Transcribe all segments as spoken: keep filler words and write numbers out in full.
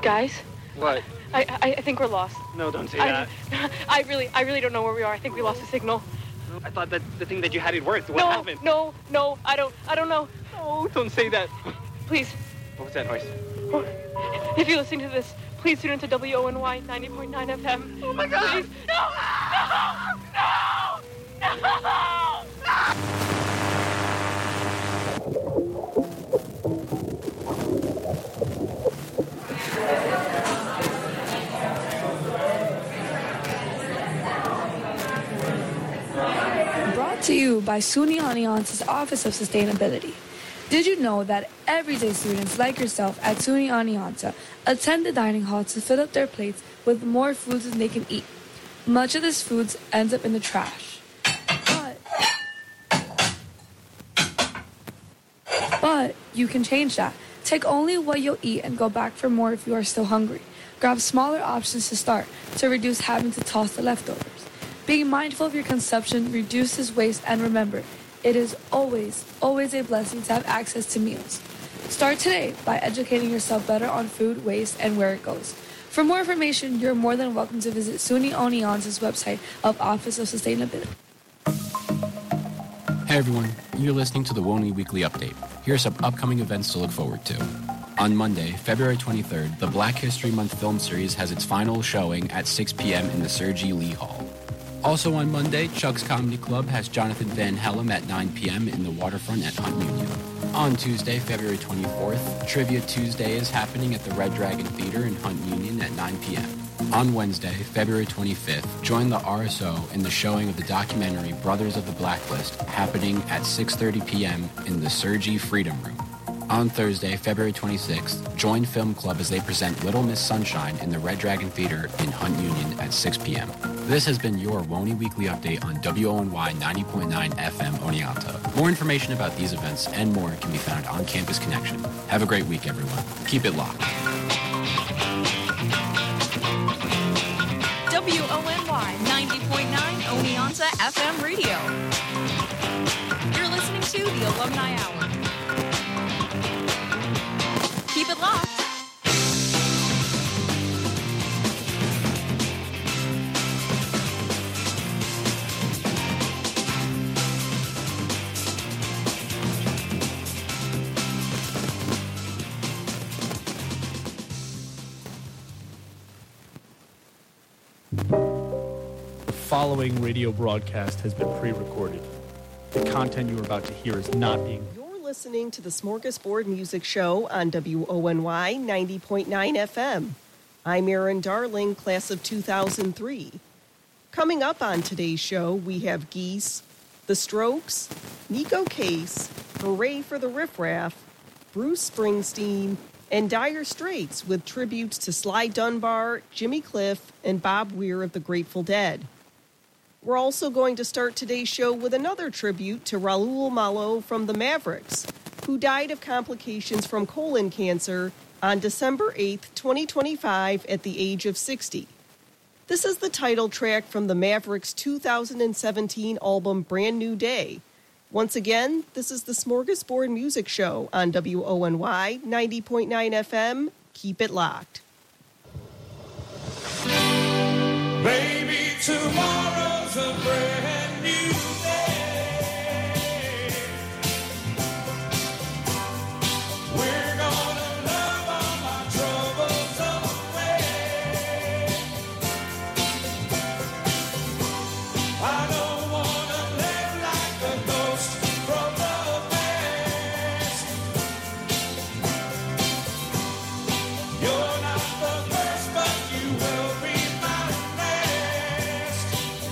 Guys? What? I, I I think we're lost. No, don't say I, that. I really I really don't know where we are. I think we lost the signal. I thought that the thing that you had it worked. What no, happened? No, no, I don't I don't know. No, don't say that. Please. What was that noise? If you're listening to this, please tune into W O N Y ninety point nine F M. Oh my God! Please. No! No! No! No! Brought to you by SUNY Alliance's Office of Sustainability. Did you know that everyday students like yourself at SUNY Alliance attend the dining hall to fill up their plates with more foods than they can eat? Much of this food ends up in the trash. But, but you can change that. Take only what you'll eat and go back for more if you are still hungry. Grab smaller options to start to reduce having to toss the leftovers. Being mindful of your consumption reduces waste, and remember, it is always, always a blessing to have access to meals. Start today by educating yourself better on food waste and where it goes. For more information, you're more than welcome to visit SUNY Alliance's website of Office of Sustainability. Hey everyone, you're listening to the W O N Y Weekly Update. Here are some upcoming events to look forward to. On Monday, February twenty-third, the Black History Month film series has its final showing at six p.m. in the Sergi Lee Hall. Also on Monday, Chuck's Comedy Club has Jonathan Van Helm at nine p.m. in the Waterfront at Hunt Union. On Tuesday, February twenty-fourth, Trivia Tuesday is happening at the Red Dragon Theater in Hunt Union at nine p.m. On Wednesday, February twenty-fifth, join the R S O in the showing of the documentary Brothers of the Blacklist, happening at six thirty p.m. in the Sergi Freedom Room. On Thursday, February twenty-sixth, join Film Club as they present Little Miss Sunshine in the Red Dragon Theater in Hunt Union at six p.m. This has been your W O N Y Weekly Update on W O N Y ninety point nine F M Oneonta. More information about these events and more can be found on Campus Connection. Have a great week, everyone. Keep it locked. W O N Y ninety point nine Oneonta F M Radio. You're listening to the Alumni Hour. Keep it locked. The following radio broadcast has been pre-recorded. The content you are about to hear is not being... You're listening to the Smorgasbord Music Show on W O N Y ninety point nine F M. I'm Erin Darling, class of two thousand three. Coming up on today's show, we have Geese, The Strokes, Nico Case, Hooray for the Riff Raff, Bruce Springsteen, and Dire Straits with tributes to Sly Dunbar, Jimmy Cliff, and Bob Weir of the Grateful Dead. We're also going to start today's show with another tribute to Raul Malo from the Mavericks, who died of complications from colon cancer on December eighth, twenty twenty-five at the age of sixty. This is the title track from the Mavericks' two thousand seventeen album Brand New Day. Once again, this is the Smorgasbord Music Show on W O N Y ninety point nine F M. Keep it locked. Maybe tomorrow's a brand new day. We're gonna love all our troubles away. I don't wanna live like a ghost from the past. You're not the first, but you will be my last.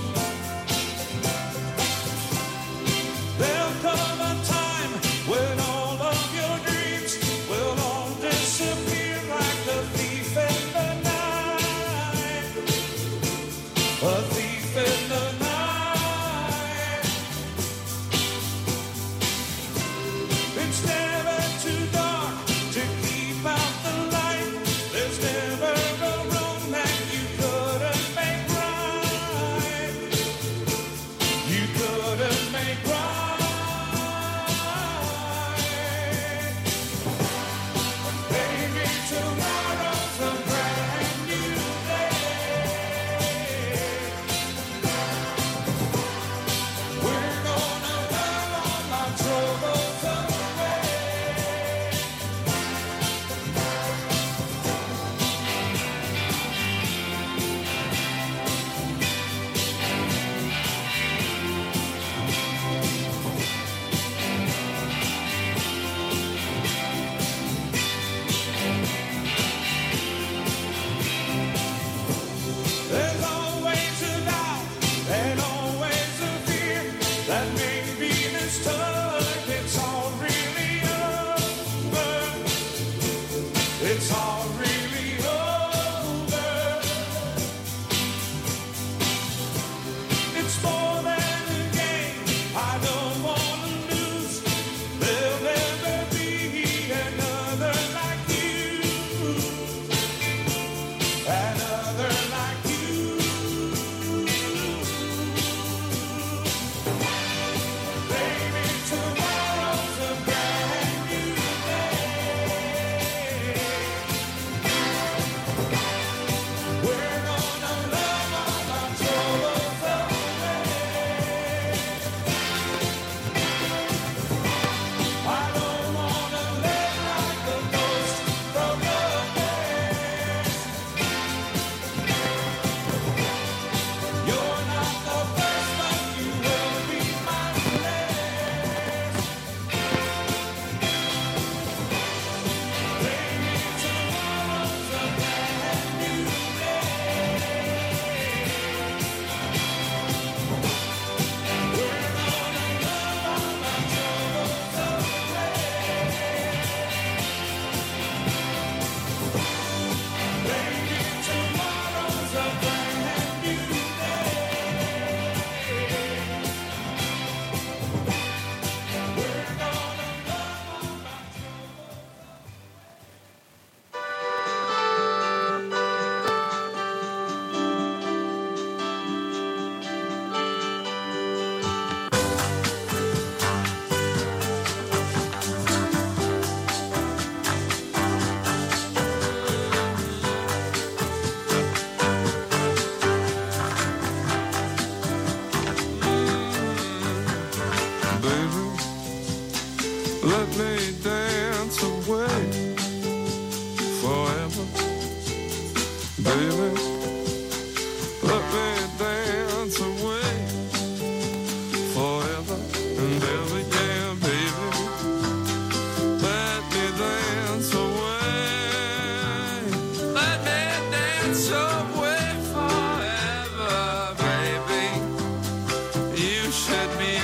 Let me dance away forever, baby. Let me dance away forever and ever, yeah, baby. Let me dance away. Let me dance away forever, baby. You should be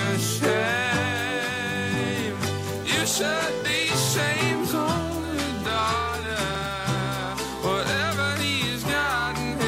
ashamed. You should be ashamed, only daughter. Whatever he's got in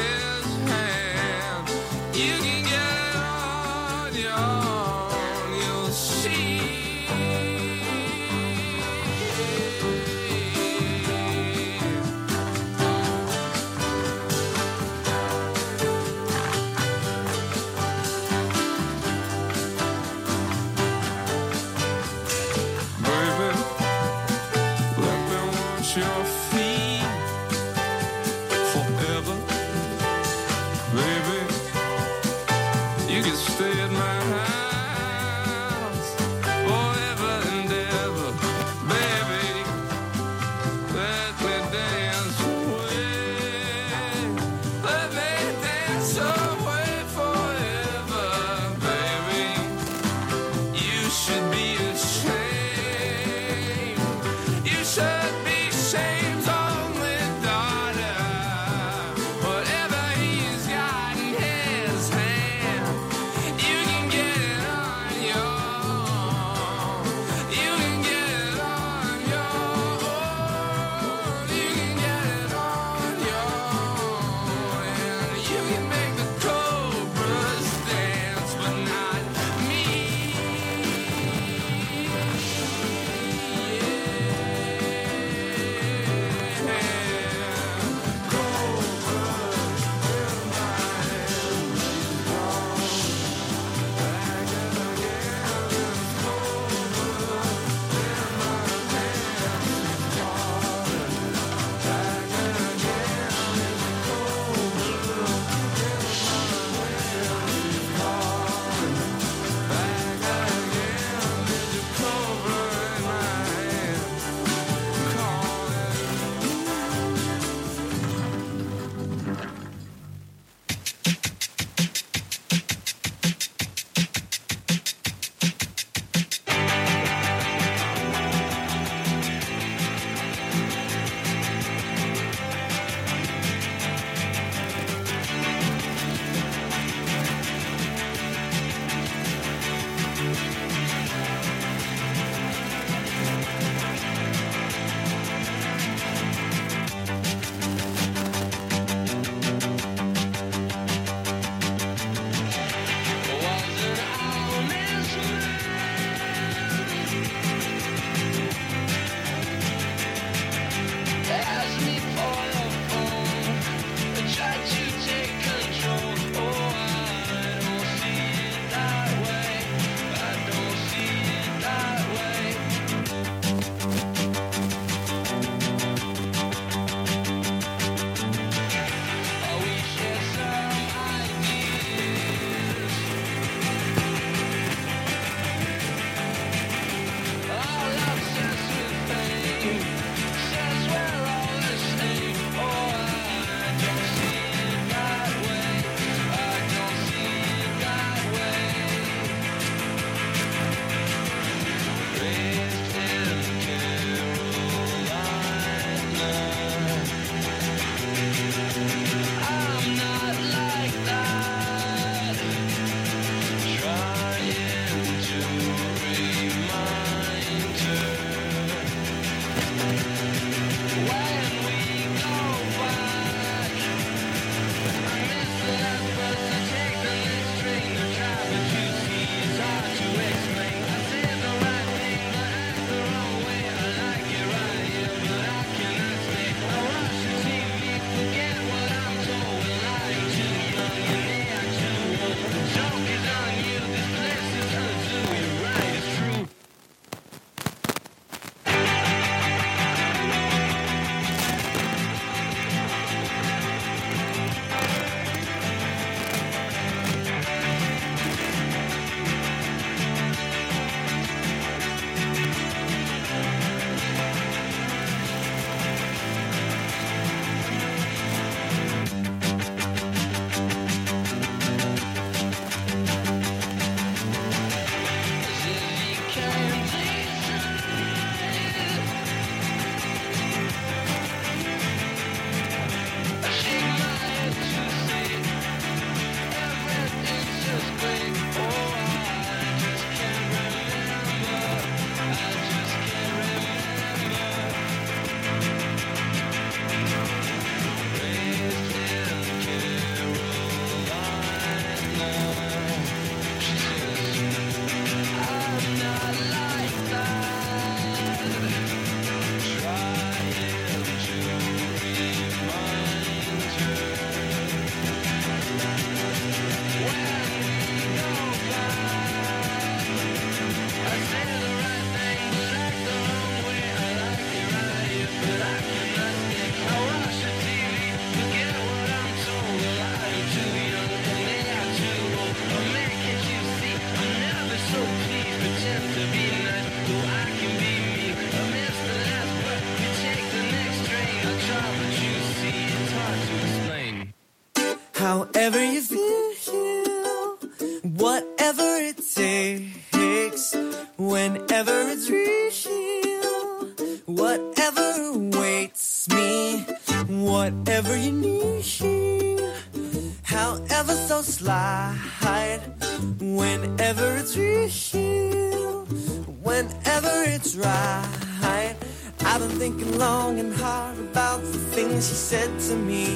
Whatever you feel, whatever it takes, whenever it's real, whatever waits me, whatever you need, however so slight, whenever it's real, whenever it's right. I've been thinking long and hard about the things she said to me.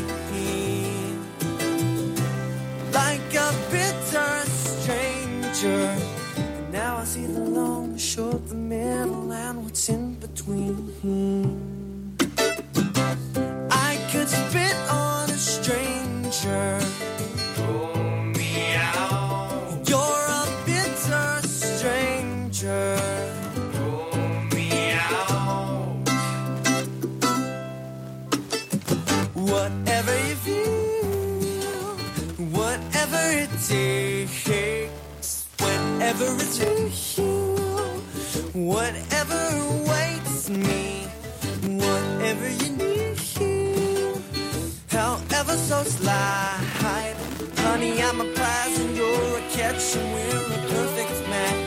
Like a bitter stranger. Now I see the long, the short, the middle, and what's in between. I could spit on a stranger. Pull me out. You're a bitter stranger. Pull me out. Whatever you feel, whatever it takes, whenever it's real, whatever waits me, whatever you need, however so slight. Honey, I'm a prize and you're a catch, and we're a perfect match.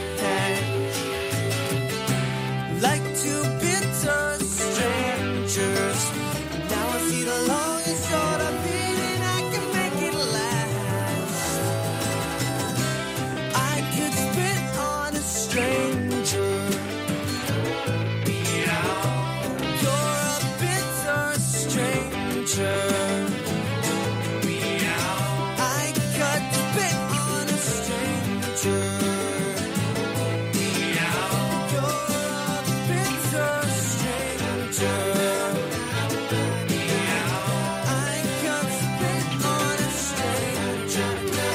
Like two bitter strangers. Now I see the long and short of it, and I can make it last. I could spit on a stranger. You're a bitter stranger. I could spit on a stranger. You're a bitter stranger. I could spit on a stranger.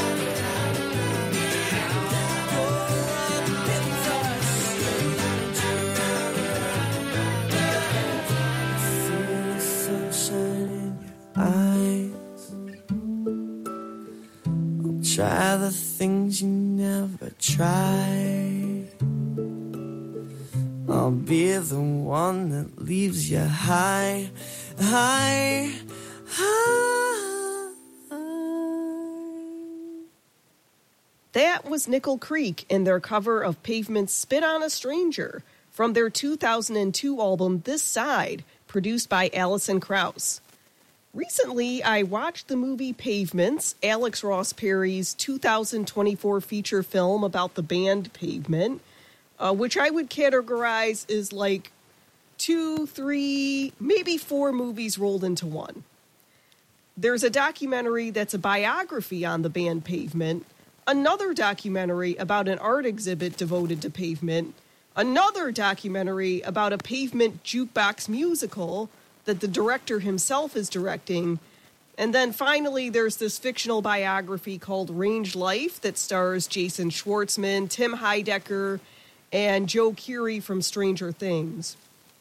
Try the things you never tried. I'll be the one that leaves you high, high, high. That was Nickel Creek in their cover of Pavement's Spit on a Stranger from their two thousand two album This Side, produced by Alison Krauss. Recently, I watched the movie Pavements, Alex Ross Perry's two thousand twenty-four feature film about the band Pavement, uh, which I would categorize as like two, three, maybe four movies rolled into one. There's a documentary that's a biography on the band Pavement, another documentary about an art exhibit devoted to Pavement, another documentary about a Pavement jukebox musical that the director himself is directing. And then finally, there's this fictional biography called Range Life that stars Jason Schwartzman, Tim Heidecker, and Joe Keery from Stranger Things.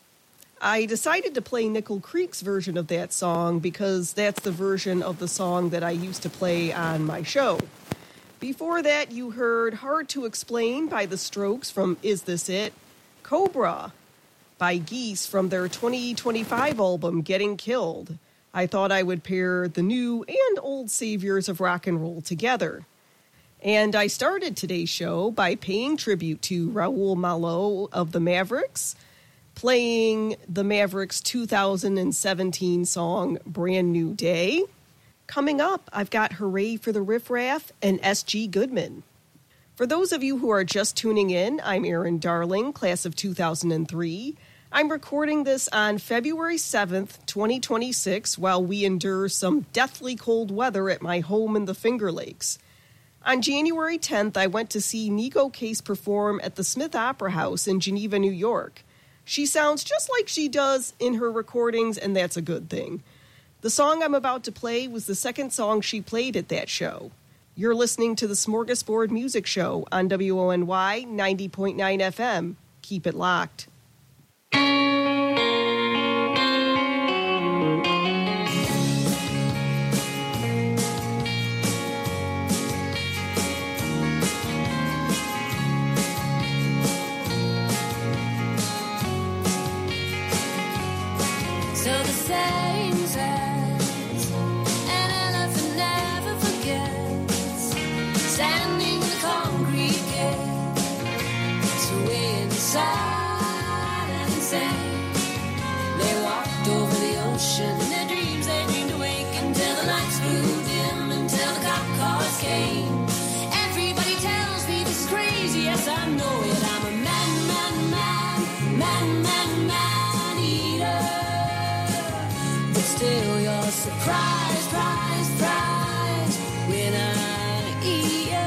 I decided to play Nickel Creek's version of that song because that's the version of the song that I used to play on my show. Before that, you heard Hard to Explain by The Strokes from Is This It?, Cobra by Geese from their twenty twenty-five album, Getting Killed. I thought I would pair the new and old saviors of rock and roll together. And I started today's show by paying tribute to Raul Malo of the Mavericks, playing the Mavericks' two thousand seventeen song, Brand New Day. Coming up, I've got Hooray for the Riff Raff and S G Goodman. For those of you who are just tuning in, I'm Erin Darling, class of two thousand three. I'm recording this on February seventh, twenty twenty-six, while we endure some deathly cold weather at my home in the Finger Lakes. On January tenth, I went to see Nico Case perform at the Smith Opera House in Geneva, New York. She sounds just like she does in her recordings, and that's a good thing. The song I'm about to play was the second song she played at that show. You're listening to the Smorgasbord Music Show on W O N Y ninety point nine F M. Keep it locked. So the saying says, an elephant never forgets. sad and insane. They walked over the ocean in their dreams. They dreamed awake until the lights grew dim, until the cop cars came. Everybody tells me this is crazy. Yes, I know it. I'm a man, man, man, man, man, man eater. But still, you're surprised, surprised, surprised when I eat you.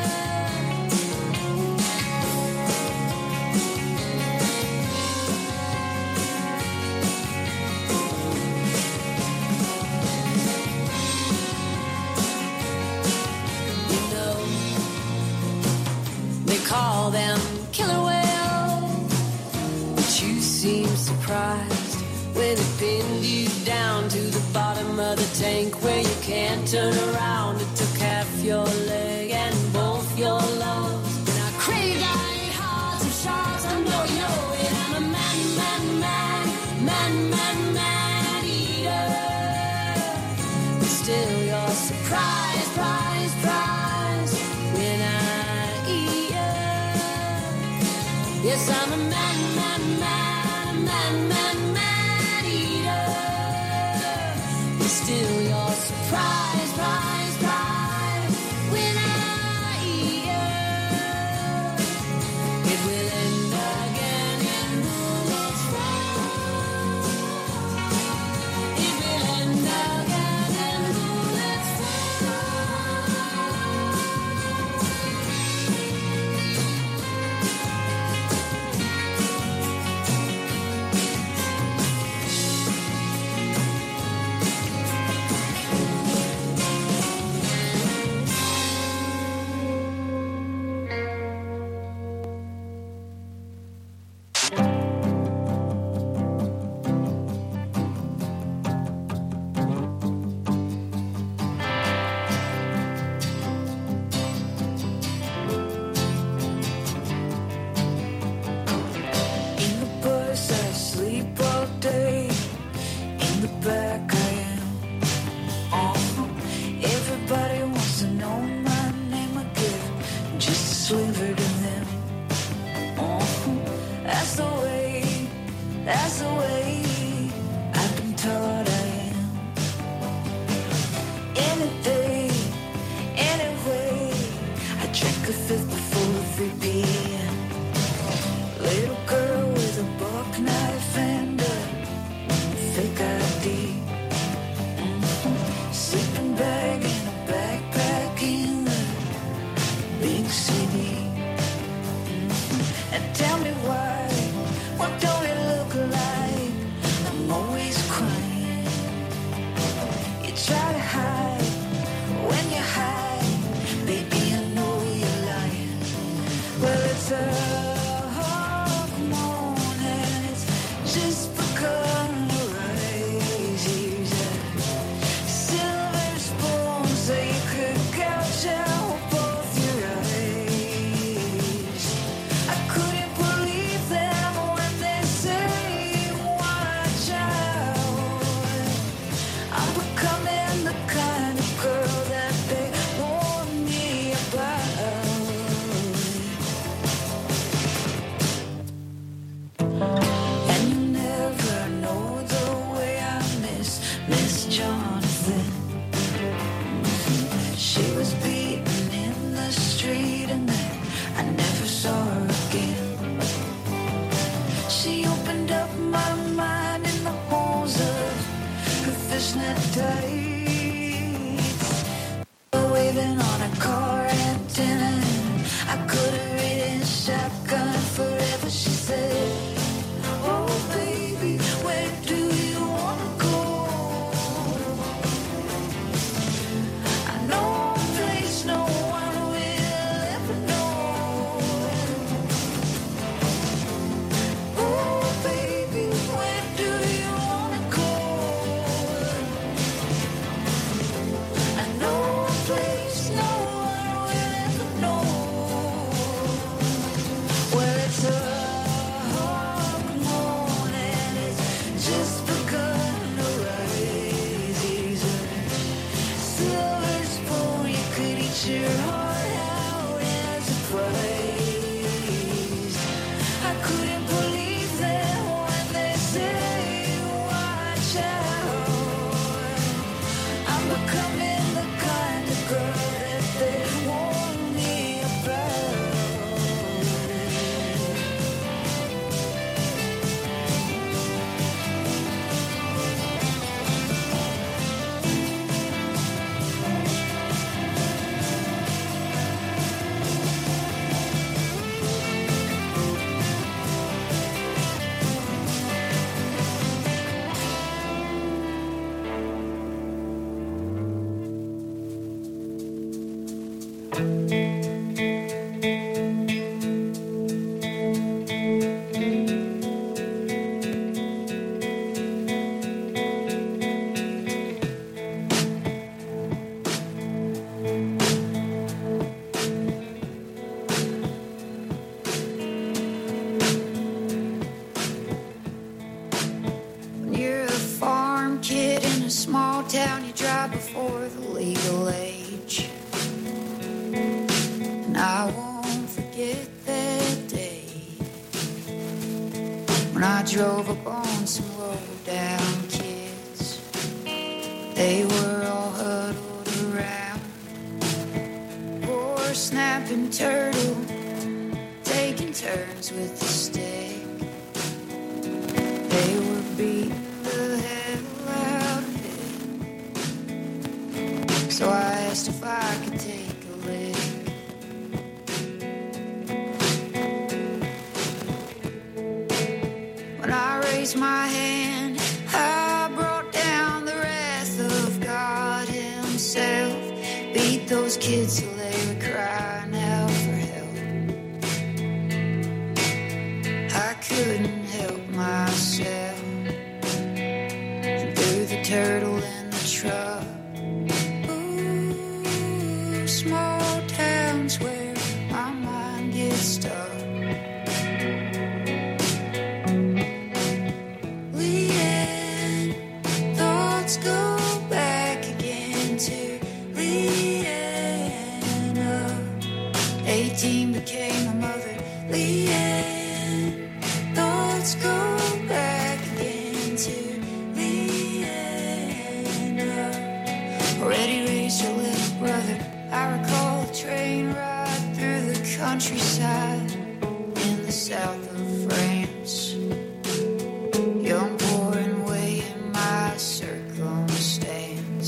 Call them killer whales, but you seem surprised when it pinned you down to the bottom of the tank where you can't turn around. It took half your leg and both your lungs. And I craved, I ate hearts of sharks. I know you know it. I'm a man, man, man, man, man, man eater. But still you're surprised, surprised, surprised when I yes, I'm a man, man, man, a man, man, man eater. But still you're surprised, surprised, surprised when I eat you. It will end again in bullets fly. It will end again in bullets drove up on some low-down kids. They were all huddled around. Poor snapping turtle, taking turns with the stick. They were beating the hell out of it. So I asked if I could take a lick. When I raised my hand, I brought down the wrath of God himself. Beat those kids till they were crying out for help. I couldn't help myself. And threw the turtle in the truck. Ooh, small towns where my mind gets stuck. Leanne, thoughts go back again to Leanna. eighteen became a mother. Leanne, thoughts go back again to Leanna. Already raised her little brother. I recall a train ride through the countryside in the south of France. Young, poor, and weighing my circumstance.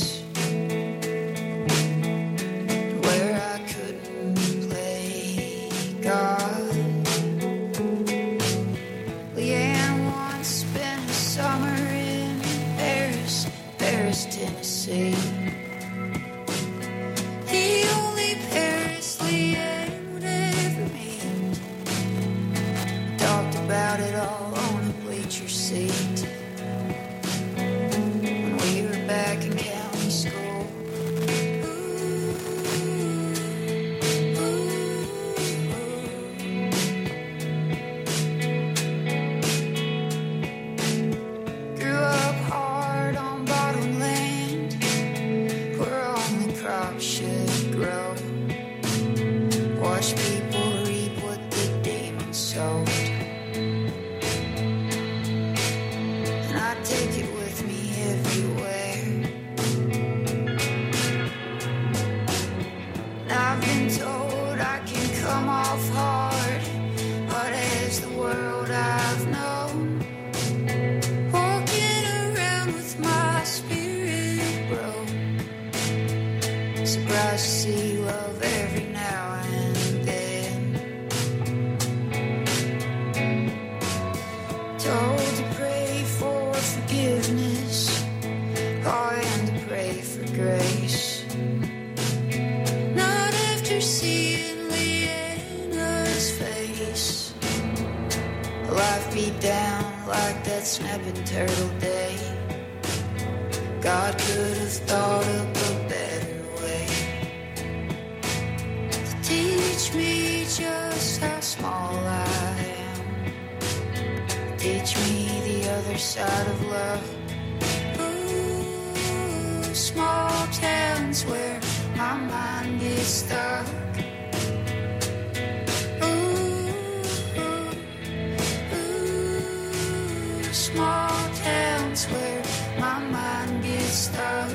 Where I couldn't play God. Leanne once spent a summer in Paris, Paris, Tennessee. The only Paris Leanne would ever meet. Talked about it all on a bleacher seat. When we were back in county school. Grew up hard on bottom land, where only crops should grow. Watch people reap what the demons sowed. And I take it with me everywhere. And I've been told I can come off hard, but as the world I've known, walking around with my spirit broke. Surprised to see love every now and then. Told to pray for forgiveness, oh, and to pray for grace. Not after seeing Leanna's face. Life beat down like that snapping turtle day. God could have thought up a better way to teach me just how small I am. Teach me the other side of love. Ooh, small towns where my mind gets stuck. Ooh, ooh, small towns where my mind gets stuck.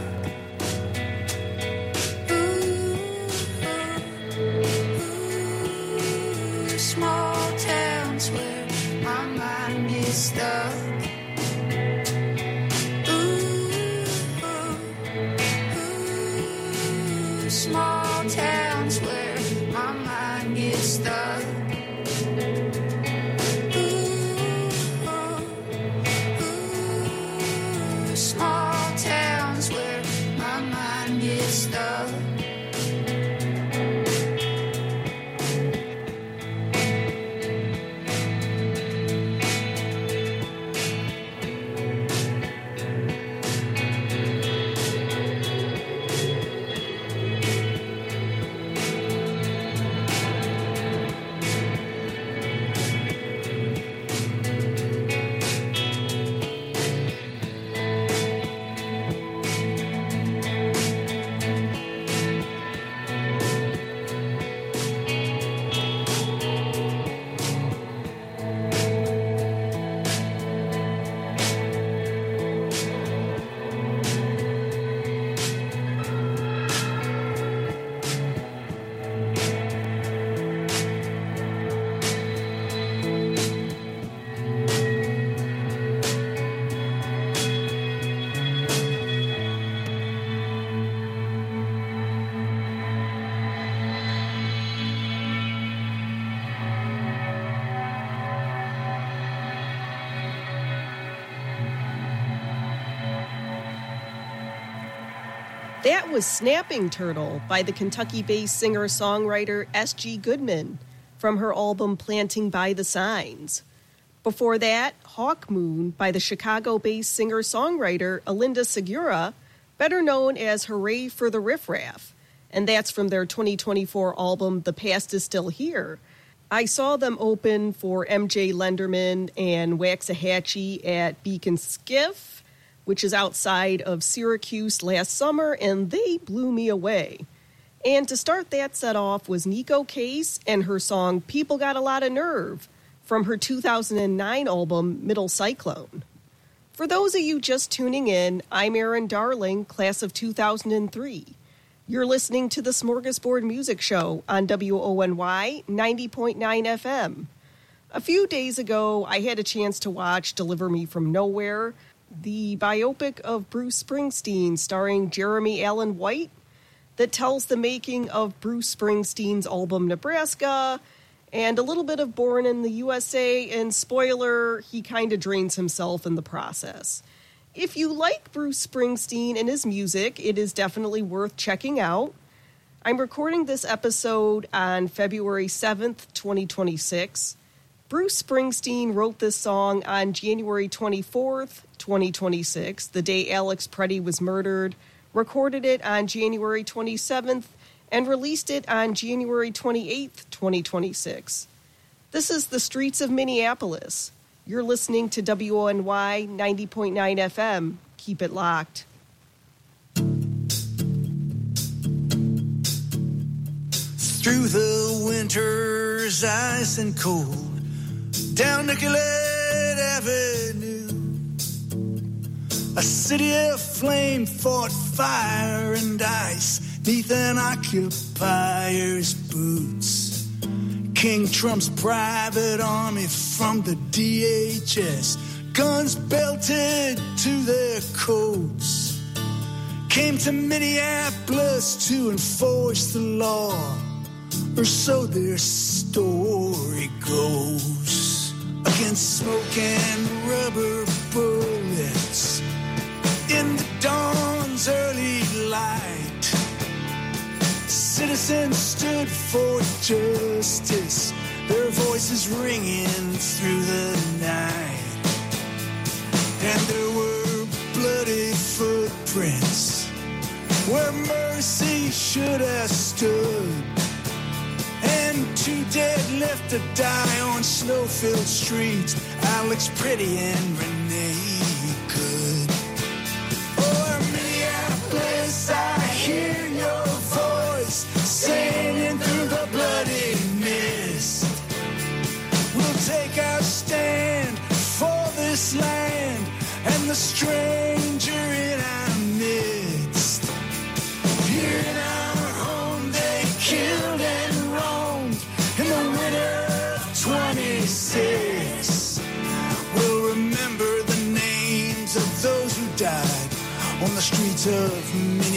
Ooh, ooh, small towns where my mind gets stuck. Ooh, ooh, small towns where my mind gets stuck. Ooh, ooh, small towns where my mind gets stuck. That was Snapping Turtle by the Kentucky-based singer-songwriter S G Goodman from her album Planting by the Signs. Before that, Hawk Moon by the Chicago-based singer-songwriter Alinda Segura, better known as Hooray for the Riff Raff, and that's from their twenty twenty-four album The Past Is Still Here. I saw them open for M J Lenderman and Waxahachie at Beacon Skiff, which is outside of Syracuse last summer, and they blew me away. And to start that set off was Nico Case and her song People Got a Lot of Nerve from her two thousand nine album Middle Cyclone. For those of you just tuning in, I'm Erin Darling, class of two thousand three. You're listening to the Smorgasbord Music Show on W O N Y ninety point nine F M. A few days ago, I had a chance to watch Deliver Me From Nowhere, the biopic of Bruce Springsteen starring Jeremy Allen White that tells the making of Bruce Springsteen's album Nebraska and a little bit of Born in the U S A, and spoiler, he kind of drains himself in the process. If you like Bruce Springsteen and his music, it is definitely worth checking out. I'm recording this episode on February seventh, twenty twenty-six. Bruce Springsteen wrote this song on January twenty-fourth, twenty twenty-six, the day Alex Preddy was murdered, recorded it on January twenty-seventh, and released it on January twenty-eighth, twenty twenty-six. This is The Streets of Minneapolis. You're listening to W O N Y ninety point nine F M. Keep it locked. Through the winter's ice and cold, down Nicollet Avenue, a city of flame fought fire and ice neath an occupier's boots. King Trump's private army from the D H S, guns belted to their coats, came to Minneapolis to enforce the law, or so their story goes. Against smoke and rubber bullets in the dawn's early light, citizens stood for justice, their voices ringing through the night. And there were bloody footprints where mercy should have stood, and two dead left to die on snow-filled streets, Alex Preddy and Renee Good. Oh, Minneapolis, I hear your voice singing through the bloody mist. We'll take our stand for this land and the stranger in our midst. Here in our home they killed and roamed in the winter of twenty-six. We'll remember the names of those who died on the streets of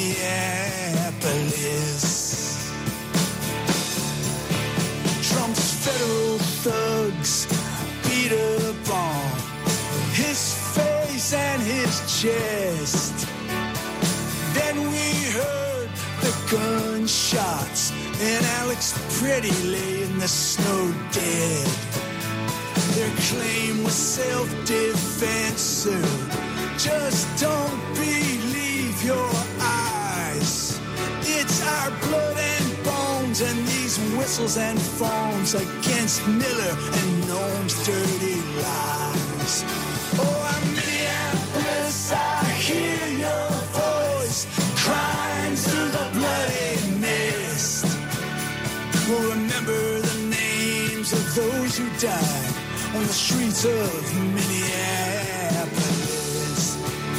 Minneapolis. Trump's federal thugs beat up on his face and his chest. Then we heard the gunshots and Alex Preddy lay in the snow dead. Their claim was self-defense, sir. Just don't believe your eyes. It's our blood and bones and these whistles and phones against Miller and Noam's dirty lies. Oh, I'm Minneapolis, I hear your voice crying through the bloody mist. We'll remember the names of those who died on the streets of Minneapolis.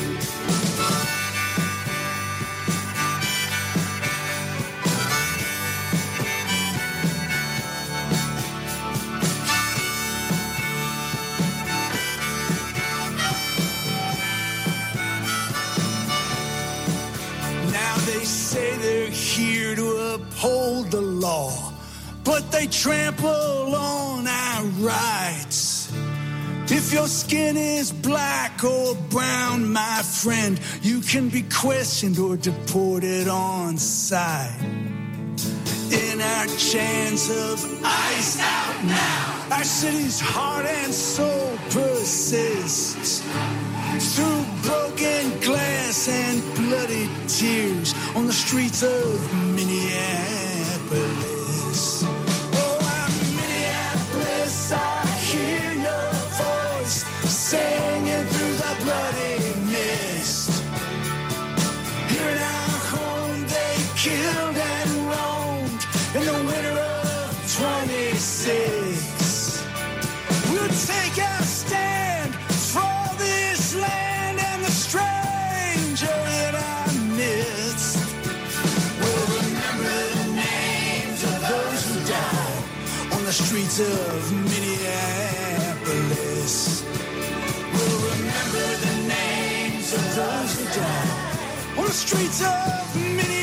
Now they say they're here to uphold the law, but they trample on our rights. If your skin is black or brown, my friend, you can be questioned or deported on sight. In our chains of ice out now, our city's heart and soul persists. Through broken glass and bloody tears on the streets of Minneapolis. Oh, I'm Minneapolis, I hear your voice singing through the bloody mist. Here in our home they killed and roamed in the winter of twenty-six. We'll take our stand for this land and the stranger in our midst. We'll remember the names of those who died on the streets of Minneapolis. We'll remember the names of those who died on the streets of Minneapolis.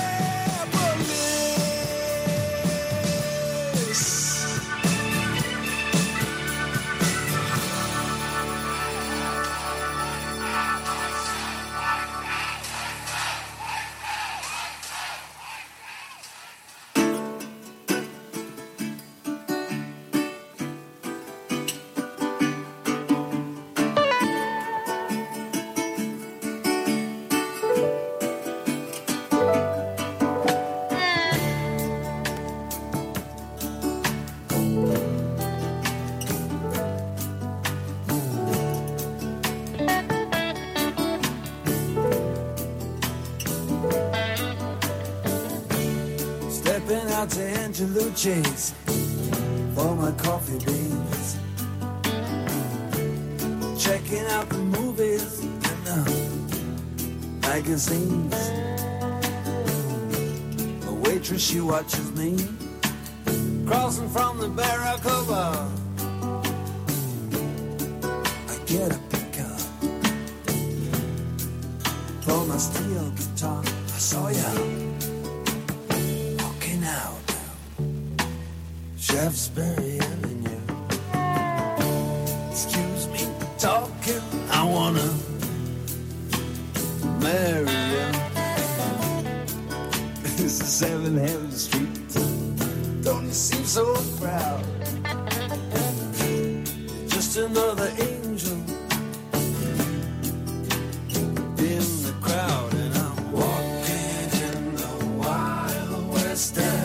To Angelucci's for my coffee beans, checking out the movies and the magazines. A waitress, she watches me crossing from the Barracuda. I get a pickup for my steel guitar. I saw ya out Shaftesbury Avenue. Excuse me talking, I wanna marry you. This is seven Heaven Street. Don't you seem so proud? Just another angel in the crowd, and I'm walking in the Wild West End.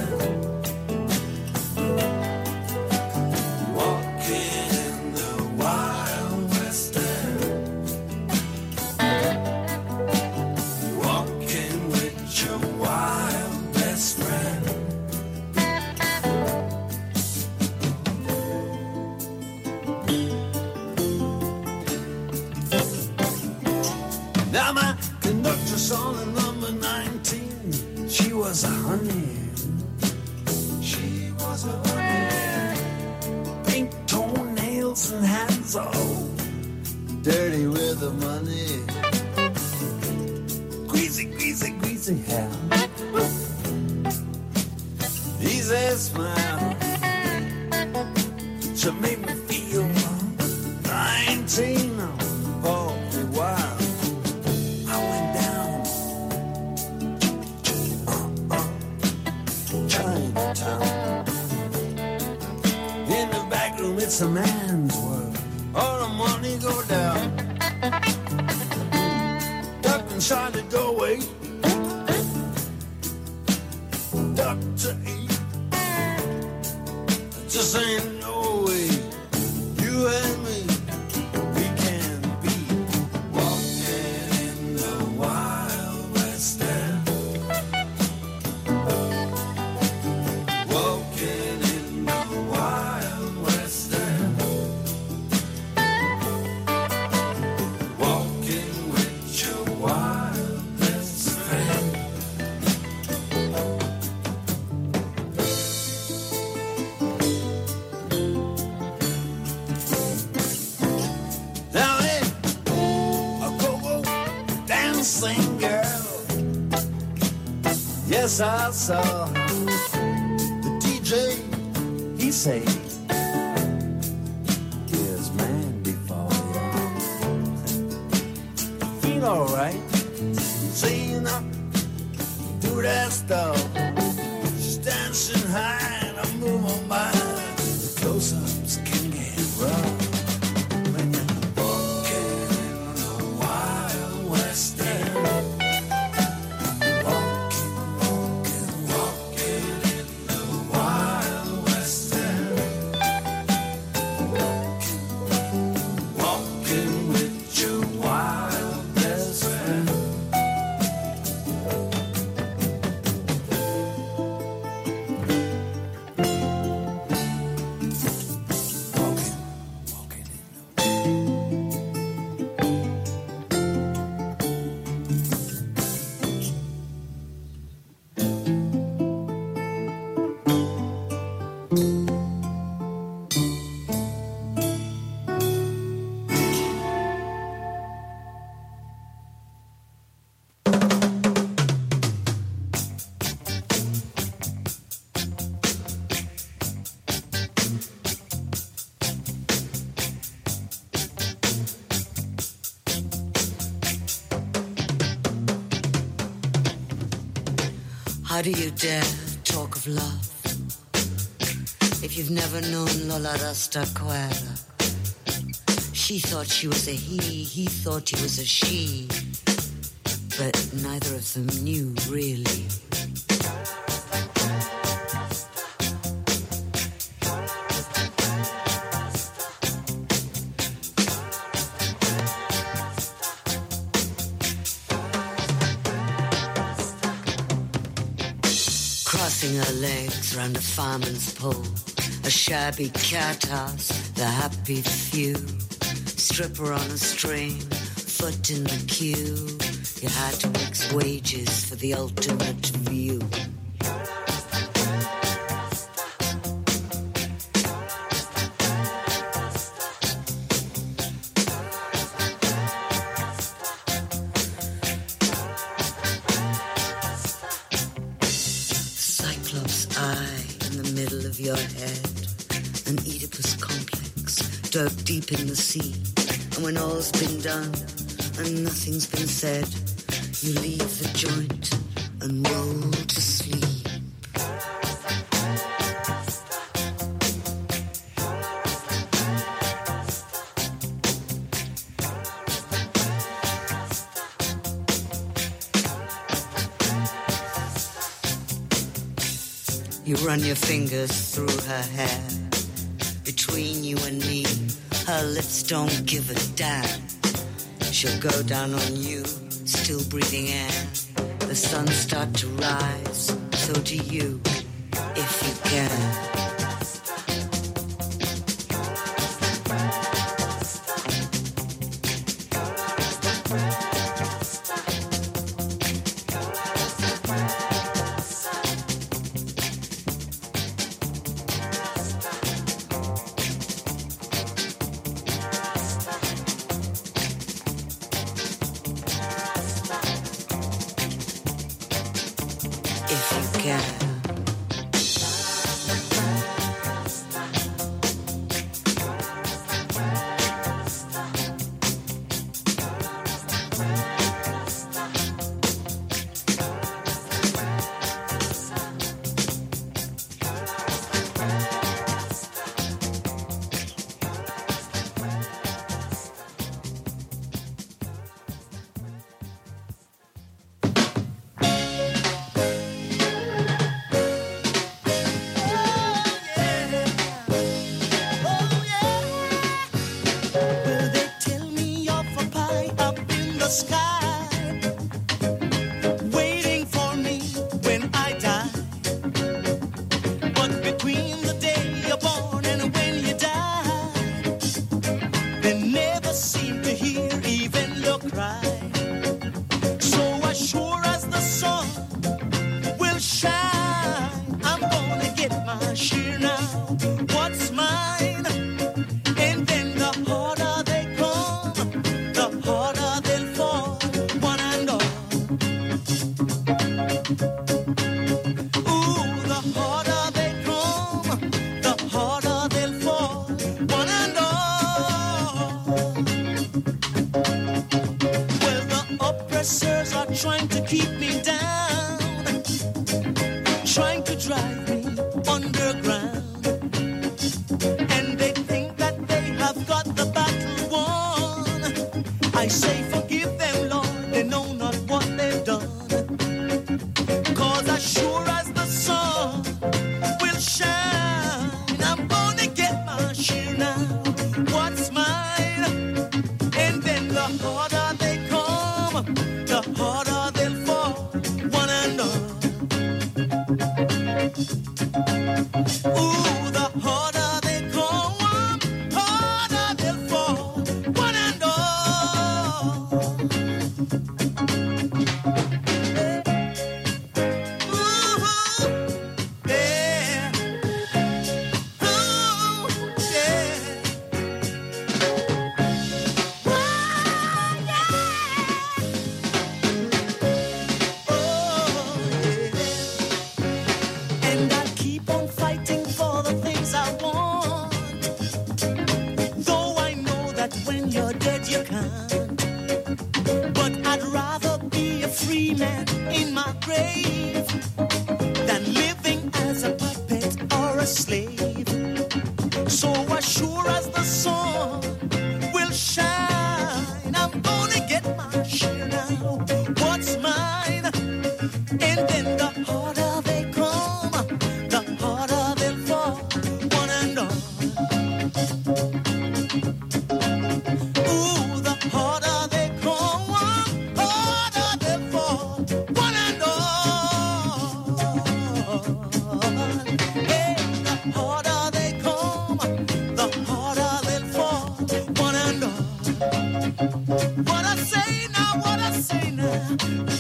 On number nineteen, she was a honey. She was a honey. Pink toenails and hands all dirty with the money. Greasy, greasy, greasy hair. Easy smile. She made me feel nineteen. Oh, wild. In the back room, it's a man's world. All the money go down. Duck inside the doorway. Duck to eat. Just ain't no way. You and me, we can be walking in the Wild West End. Walking in the Wild West End. Walking with your wild best friend. Now hey, a go-go dancing girl. Yes, I saw her. The D J, he said, his man be ain't alright. Saying up, do that stuff. She's dancing high and I'm moving by. The close-ups can get rough. When you're walking in the Wild West End. Walking, walking, walking in the Wild West End. Walking, walking with your wild best friend. How do you dare talk of love if you've never known Lola Rastaquera? She thought she was a he, he thought he was a she, but neither of them knew really. Crossing her legs round a fireman's pole, a shabby cat house, the happy few. Stripper on a string, foot in the queue. You had to mix wages for the ultimate view. Your head, an Oedipus complex, dug deep in the sea. And when all's been done and nothing's been said, you leave the joint and roll to sleep. You run your fingers through her hair. Between you and me, her lips don't give a damn. She'll go down on you, still breathing air. The sun start to rise, so do you, if you can. And then the harder they come, the harder they'll fall. I say forgive them, Lord, they know not what they've done. Cause as sure as the sun will shine, I'm gonna get my share now. What's mine? And then the harder they come, the harder they'll fall, one and all. Ooh, the harder they come, harder they'll fall, one and all. Ooh, yeah. Ooh, yeah. And I'll keep on fighting for the things I want. Though I know that when you're dead you can't. But I'd rather be a free man in my grave than living as a puppet or a slave. So as sure as the sun will shine, I'm gonna get my share now. What's mine? And then the harder they come, the harder they'll fall, one and all. Ooh, the harder they come, harder they'll fall, one and all. Hey, the harder they come, the harder they'll fall, one and all. What I say now, what I say now.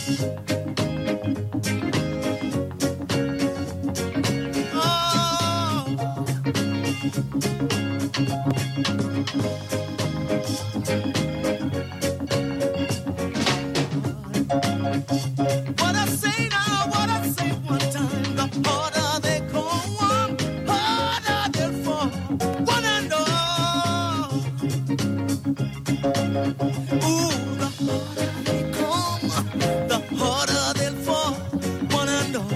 What I say now, what I say one time, the harder they come, harder they'll fall, one and all. Ooh, the harder they come, the harder they'll fall, one and all.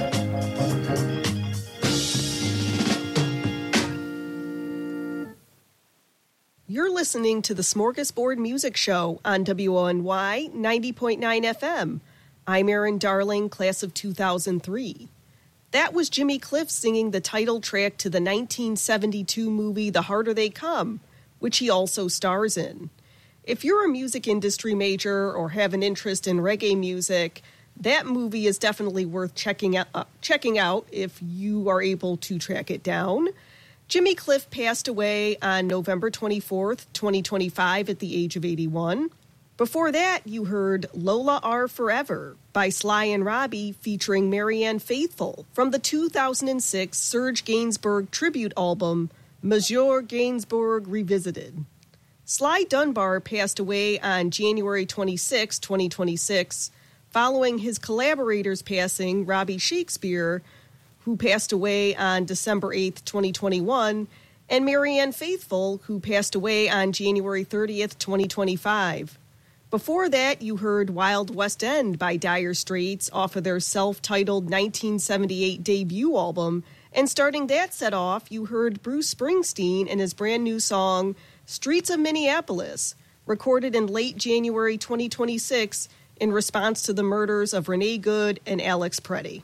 You're listening to the Smorgasbord Music Show on W O N Y ninety point nine F M. I'm Erin Darling, class of two thousand three. That was Jimmy Cliff singing the title track to the nineteen seventy-two movie The Harder They Come, which he also stars in. If you're a music industry major or have an interest in reggae music, that movie is definitely worth checking out, uh, checking out if you are able to track it down. Jimmy Cliff passed away on November twenty-fourth, twenty twenty-five at the age of eighty-one. Before that, you heard Lola R. Forever by Sly and Robbie featuring Marianne Faithfull from the two thousand six Serge Gainsbourg tribute album, Monsieur Gainsbourg Revisited. Sly Dunbar passed away on January twenty-sixth, twenty twenty-six, following his collaborator's passing, Robbie Shakespeare, who passed away on December eighth, twenty twenty-one, and Marianne Faithfull, who passed away on January thirtieth, twenty twenty-five. Before that, you heard Wild West End by Dire Straits off of their self-titled nineteen seventy-eight debut album, and starting that set off, you heard Bruce Springsteen and his brand new song, Streets of Minneapolis, recorded in late January twenty twenty-six in response to the murders of Renee Good and Alex Preddy.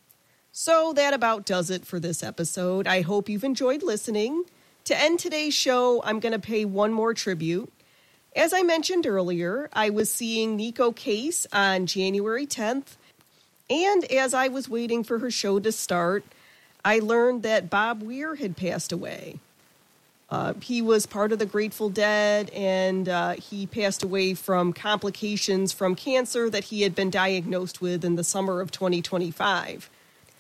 So that about does it for this episode. I hope you've enjoyed listening. To end today's show, I'm going to pay one more tribute. As I mentioned earlier, I was seeing Nico Case on January tenth, and as I was waiting for her show to start, I learned that Bob Weir had passed away. Uh, he was part of the Grateful Dead, and uh, he passed away from complications from cancer that he had been diagnosed with in the summer of twenty twenty-five.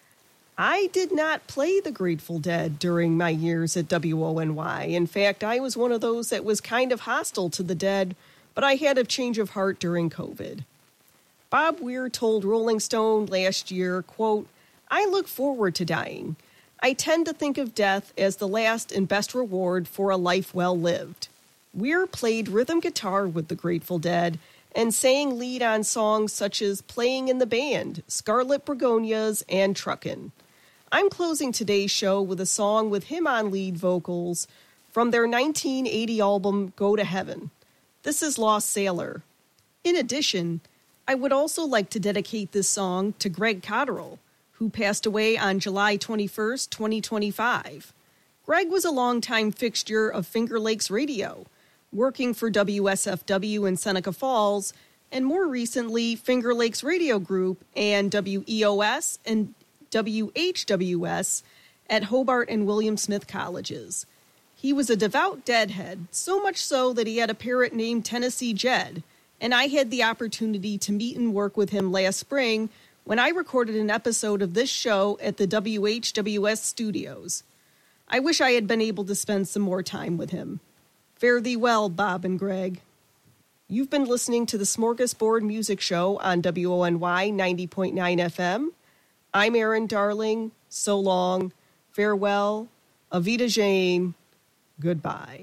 I did not play the Grateful Dead during my years at W O N Y. In fact, I was one of those that was kind of hostile to the Dead, but I had a change of heart during COVID. Bob Weir told Rolling Stone last year, quote, "I look forward to dying. I tend to think of death as the last and best reward for a life well lived." Weir played rhythm guitar with the Grateful Dead and sang lead on songs such as Playing in the Band, Scarlet Begonias, and Truckin'. I'm closing today's show with a song with him on lead vocals from their nineteen eighty album, Go to Heaven. This is Lost Sailor. In addition, I would also like to dedicate this song to Greg Cotterill, who passed away on July twenty-first, twenty twenty-five. Greg was a longtime fixture of Finger Lakes Radio, working for W S F W in Seneca Falls, and more recently, Finger Lakes Radio Group and W E O S and W H W S at Hobart and William Smith Colleges. He was a devout Deadhead, so much so that he had a parrot named Tennessee Jed, and I had the opportunity to meet and work with him last spring when I recorded an episode of this show at the W H W S studios. I wish I had been able to spend some more time with him. Fare thee well, Bob and Greg. You've been listening to the Smorgasbord Music Show on W O N Y ninety point nine F M. I'm Erin Darling. So long. Farewell. Avita Jane. Goodbye.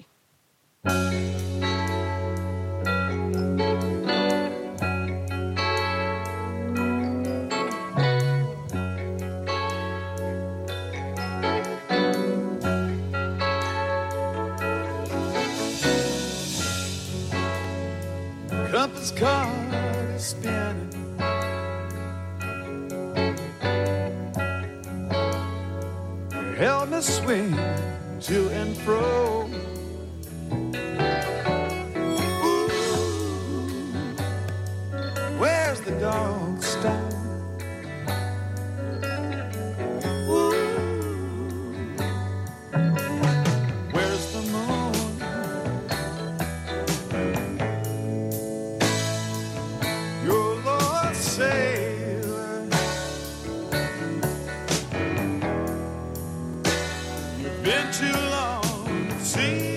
Compass card is spinning. Help me swing to and fro. Ooh, where's the dog stone? Ooh, where's the moon? Your lost sailor. You've been too long at sea.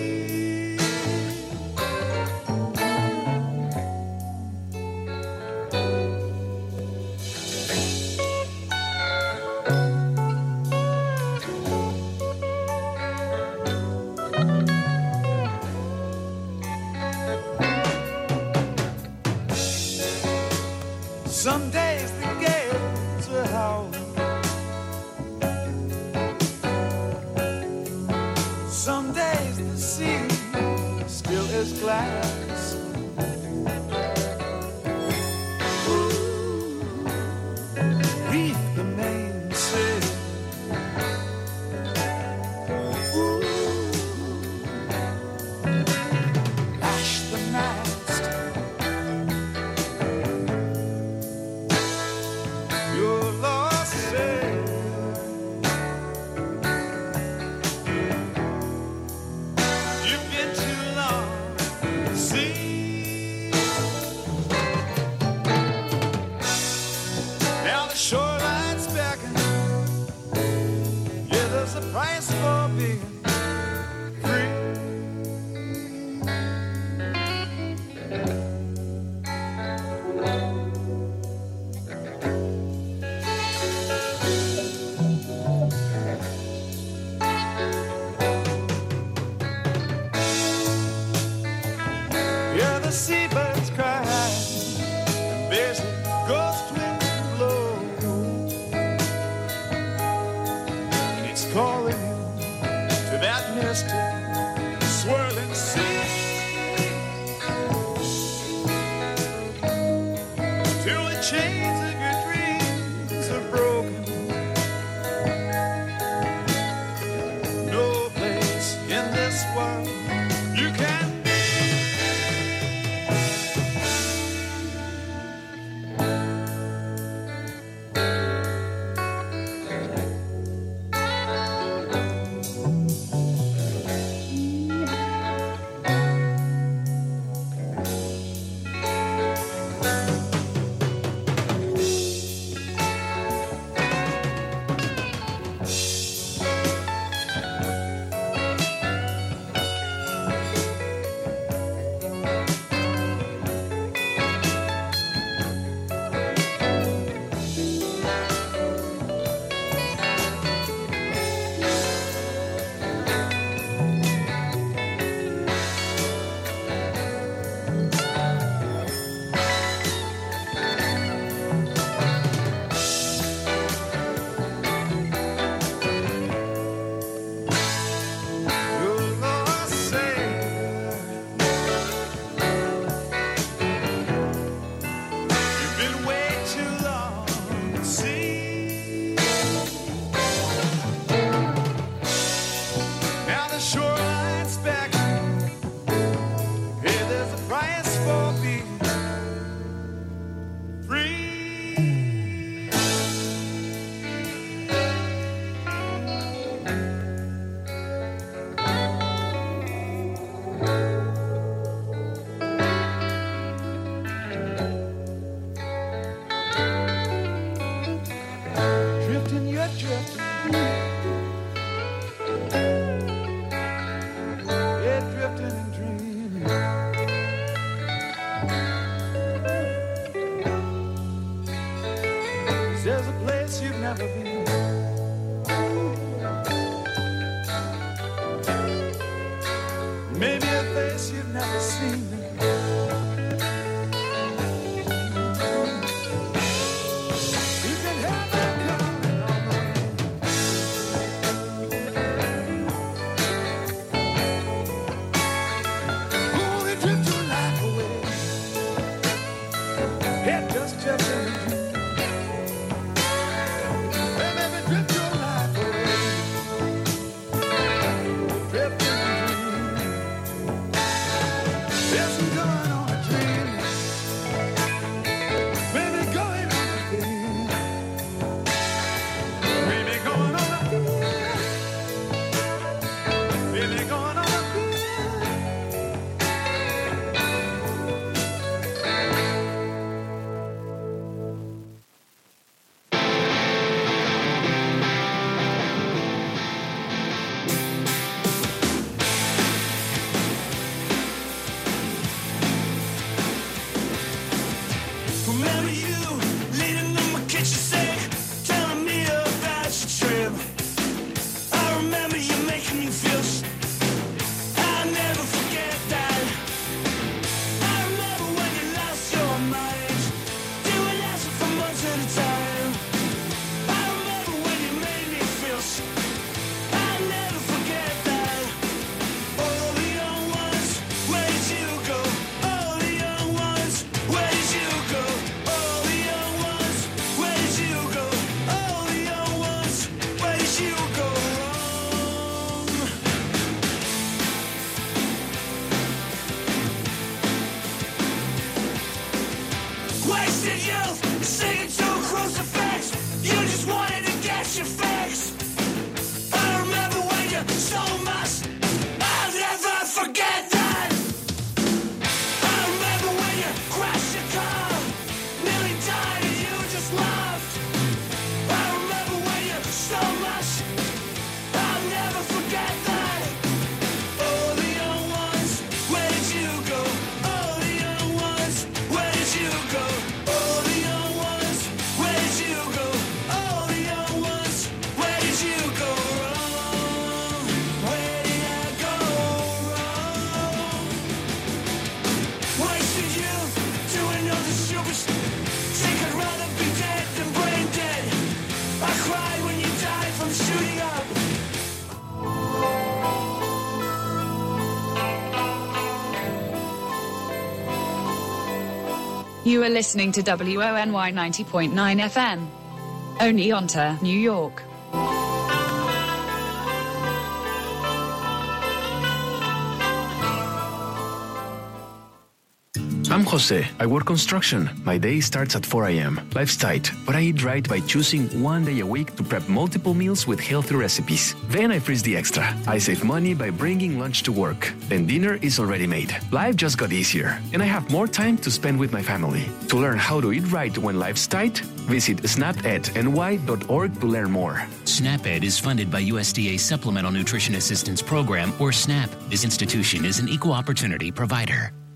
Some days the gales are howling. Some days the sea still is glass. Ooh, reef the mainsail. Ooh, lash the mast. Your lost sailor. You've been too long at sea. Now the shoreline's beckon. Yeah, there's a price for being free. Yeah, the seabirds cry, and there's a ghost wind blow, and it's calling you to that mystic swirling sea, till the chains of your dreams are broken. No place in this world you can be. There's a place you've never been. Maybe a face you've never seen. You can have that coming on the way. Only drift your life away. Head just touching the dream. You are listening to W O N Y ninety point nine F M. Oneonta, New York. I'm Jose. I work construction. My day starts at four a.m. Life's tight, but I eat right by choosing one day a week to prep multiple meals with healthy recipes. Then I freeze the extra. I save money by bringing lunch to work. Then dinner is already made. Life just got easier, and I have more time to spend with my family. To learn how to eat right when life's tight, visit snap ed N Y dot org to learn more. SNAP-Ed is funded by U S D A Supplemental Nutrition Assistance Program, or SNAP. This institution is an equal opportunity provider.